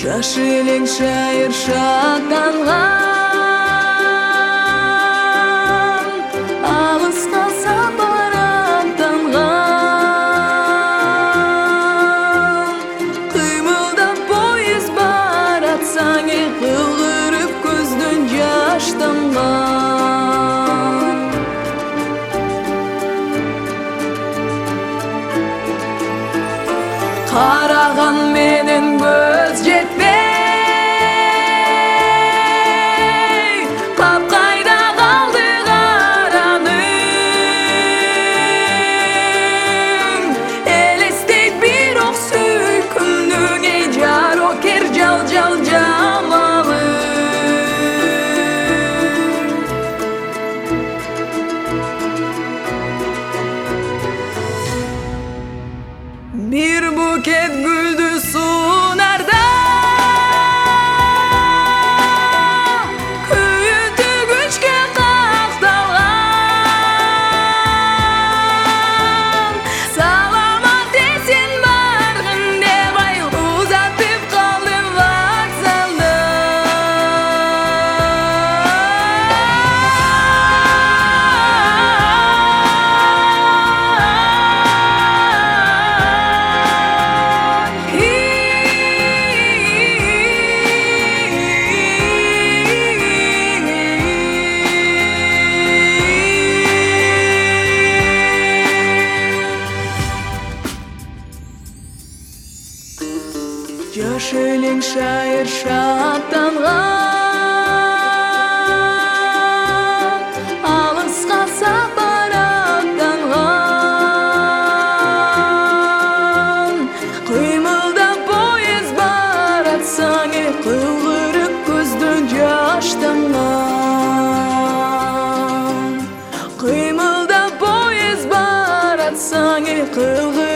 Жаш элең шайыр шаттанған, алысқа сапар аттанған. Қимылдап поезд баратсаң, қылғырып көзден жаш тамған. Қараған менен көз жетпей, қап-қайда қалды қараның. Елестей бір оқ сүйкімнің, ей жар окер жал-жал жамалың. Bir buket güldü sunarda, köyütü güçke qaqtalgan. Salamat esin bargın debay, uzatıp kaldım vokzalda. Жаш элең шайыр шаттанған, алысқа сапар аттанған. Қимылдап поезд баратсаң, қылғырып көзден жаш тамған. Қимылдап поезд баратсаң, қылғырып